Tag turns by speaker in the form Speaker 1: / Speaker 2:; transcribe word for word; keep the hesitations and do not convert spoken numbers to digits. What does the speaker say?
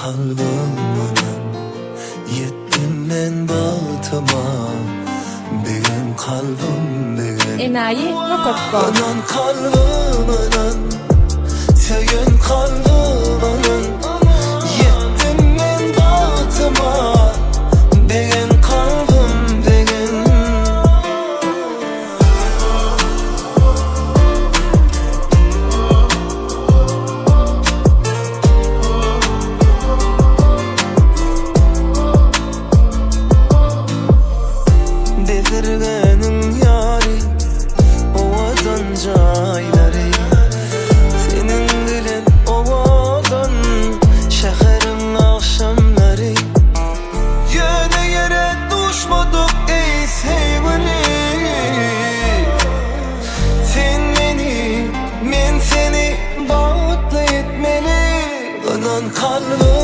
Speaker 1: kalbimden yettim men batıma. Benim kalbim benim
Speaker 2: Enayi Rokokko.
Speaker 1: Anan kalbimden senin kalbimden yettim men batıma. Benim kalbim benim Bezirgenin yari ovadan cayları. Senin bilen ovadan şehrin akşamları. Yöne yere düşmadık ey sevgili. Sen beni, men seni bağışla etmeli. Anan kalbim